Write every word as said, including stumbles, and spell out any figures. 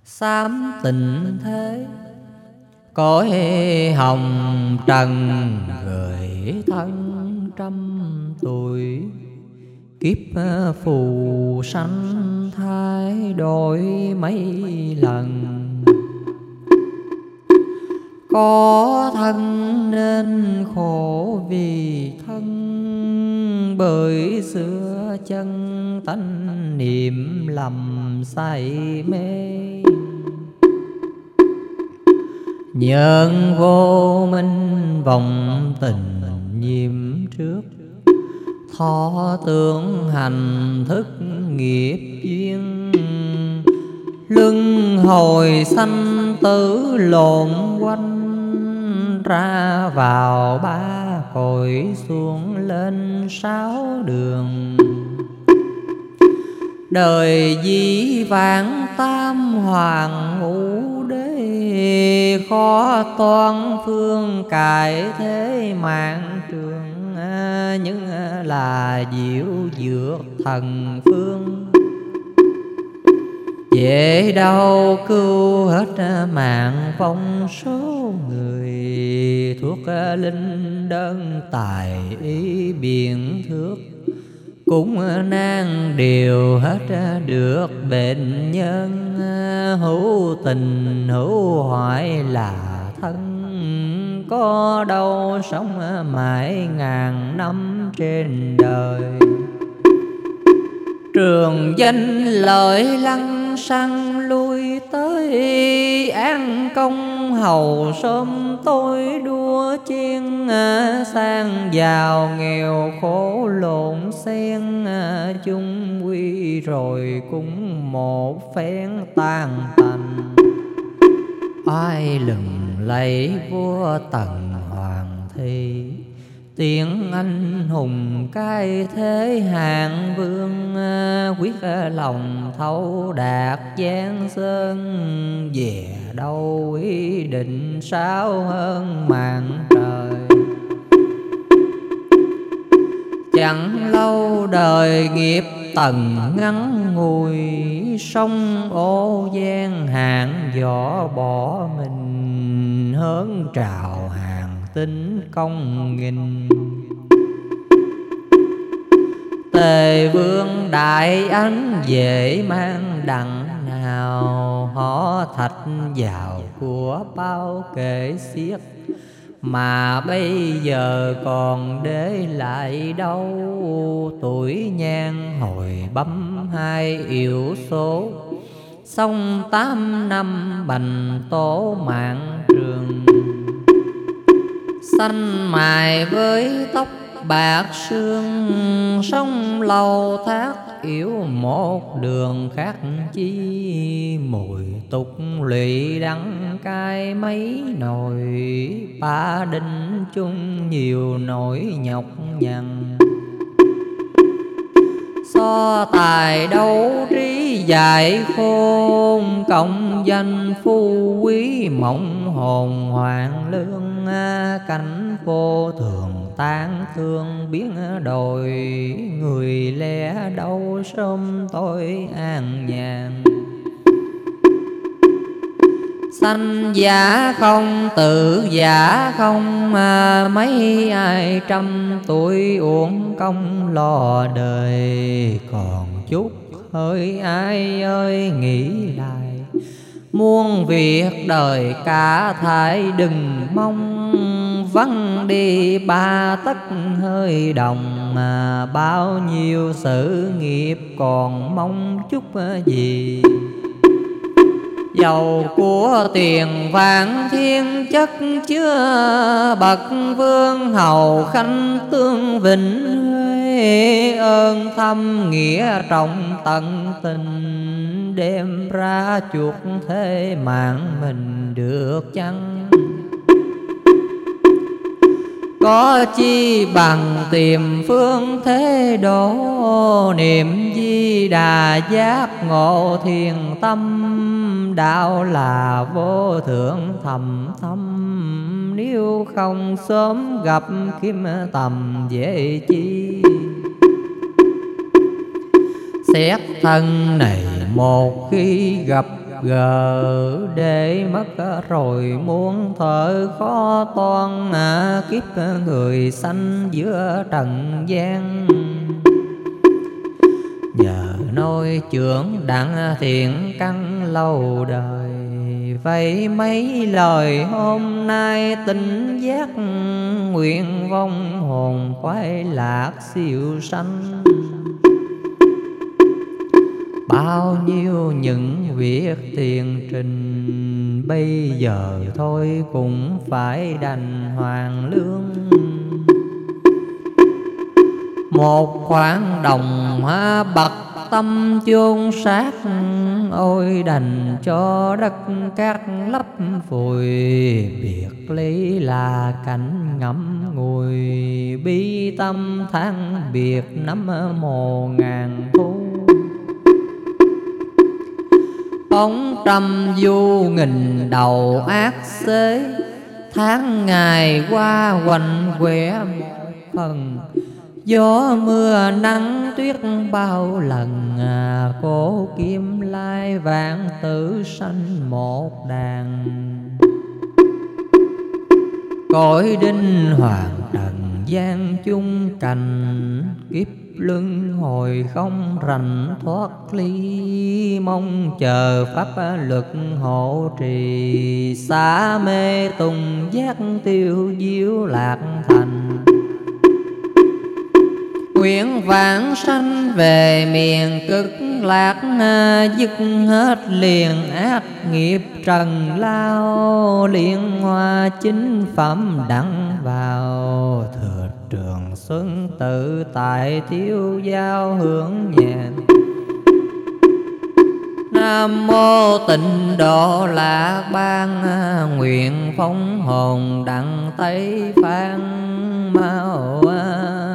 xám tình thế. Cõi hồng trần gửi thân trăm tuổi, kiếp phù sanh thay đổi mấy lần. Có thân nên khổ vì thân, bởi xưa chân tánh niệm lầm say mê. Nhân vô minh vọng tình nhiễm trước, thọ tưởng hành thức nghiệp duyên. Luân hồi sanh tử lộn quanh, ra vào ba cõi xuống lên sáu đường. Đời dĩ vãng tam hoàng ngũ đế, khó toan phương cải thế mạng trường. Nhưng là diệu dược thần phương, dễ đâu cứu hết mạng vong số người. Thuốc linh đơn tài ý biển thước, cũng nan điều hết được bệnh nhân. Hữu tình hữu hoại là thân, có đâu sống mãi ngàn năm trên đời. Trường danh lợi lăng xăng lui tới, an công hầu sớm tối đua chen. Sang giàu nghèo khổ lộn xen, chung quy rồi cũng một phen tan tành. Ai lừng lấy vua Tần Hoàng thi, tiếng anh hùng cai thế hạng vương. Quyết lòng thấu đạt giang sơn, về đâu ý định sao hơn màn trời. Chẳng lâu đời nghiệp tần ngắn ngùi, sông ô gian hạn võ bỏ mình. Hớn trào hàng tinh công nghìn, Tề vương đại ánh dễ mang đặng nào. Họ thạch vào của bao kể xiết, mà bây giờ còn để lại đâu. Tuổi nhang hồi bấm hai yếu số, xong tám năm bành tố mạng trường. Xanh mài với tóc bạc sương, sống lâu thác yếu một đường khác chi. Mùi tục lụy đắng cay mấy nồi, ba đinh chung nhiều nỗi nhọc nhằn. So tài đấu trí dại khôn, công danh phú quý mộng hồn hoàng lương. Cảnh vô thường tán thương biến đổi, người lẽ đâu sớm tối an nhàn. Sanh giả không tự giả không, mà mấy ai trăm tuổi uổng công lo đời. Còn chút hơi ai ơi nghĩ lại, muôn việc đời cả thải đừng mong. Vắng đi ba tấc hơi đồng, mà bao nhiêu sự nghiệp còn mong chút gì. Giàu của tiền vàng thiên chất chứa, bậc vương hầu khanh tương vinh huê. Ơn thâm nghĩa trọng tận tình, đem ra chuộc thế mạng mình được chăng. Có chi bằng tìm phương thế độ, niệm Di Đà giác ngộ thiền tâm. Đạo là vô thượng thầm thâm, nếu không sớm gặp kim tầm dễ chi. Xét thân này một khi gặp gờ để mất rồi muôn thở khó toan, à, kiếp người sanh giữa trần gian. Nhờ nôi trưởng đặng thiện căn lâu đời, vậy mấy lời hôm nay tỉnh giác, nguyện vong hồn khoái lạc siêu sanh. Bao nhiêu những việc tiền trình, bây giờ thôi cũng phải đành hoàn lương. Một khoản đồng bậc tâm chôn xác, ôi đành cho đất cát lấp vùi. Biệt ly là cảnh ngậm ngùi, bi tâm than biệt năm mồ ngàn thu. Bóng trăm du nghìn đầu ác xế, tháng ngày qua quạnh quẻ một phần. Gió mưa nắng tuyết bao lần, à, cố kim lai vạn tử sanh một đàn. Cõi đinh hoàng trần gian chung cành, kiếp luân hồi không rành thoát ly. Mong chờ pháp lực hộ trì, xa mê tùng giác tiêu diệu lạc thành. Nguyện vãng sanh về miền cực lạc, dứt hết liền ác nghiệp trần lao. Liên hoa chính phẩm đặng vào, thừa trường xuân tự tại thiếu giao hưởng nhàn. Nam mô Tịnh Độ Lạc Ban, nguyện phóng hồn đặng Tây Phan mau